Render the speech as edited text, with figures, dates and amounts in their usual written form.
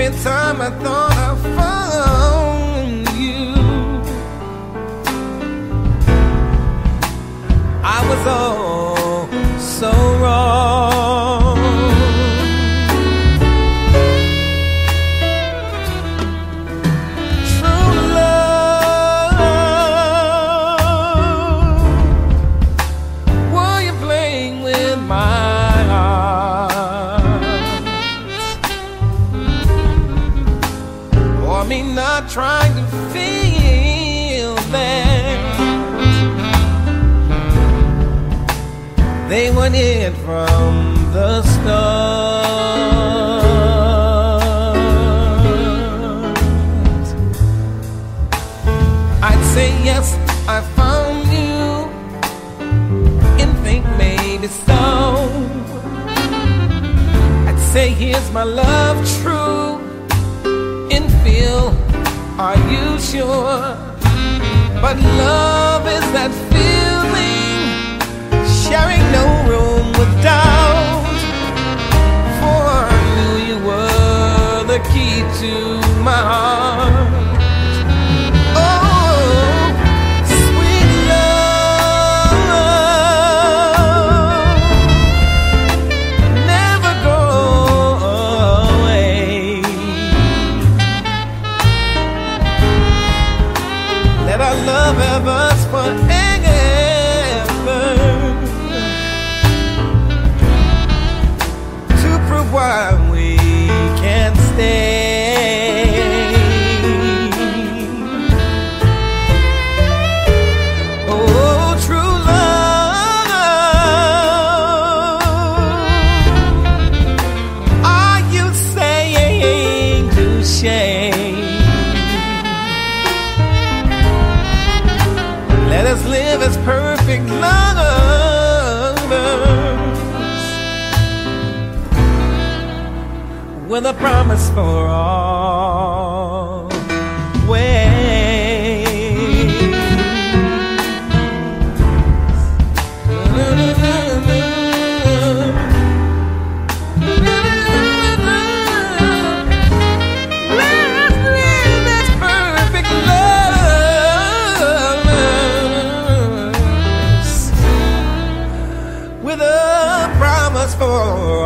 every time I thought I found you, I was all so wrong. True love, were you playing with my heart? Or me not trying to feel that they weren't it from the start. I'd say yes, I found you, and think maybe so. I'd say here's my love true, and feel, are you sure? But love is that feeling, sharing no room with doubt. For I knew you were the key to my heart. Oh, sweet love, never go away. Let our love have us forever, why we can't stay. Oh, true love, are you saying to shame? Let us live as perfect lovers, with a promise for always. Let's live this perfect love with a promise for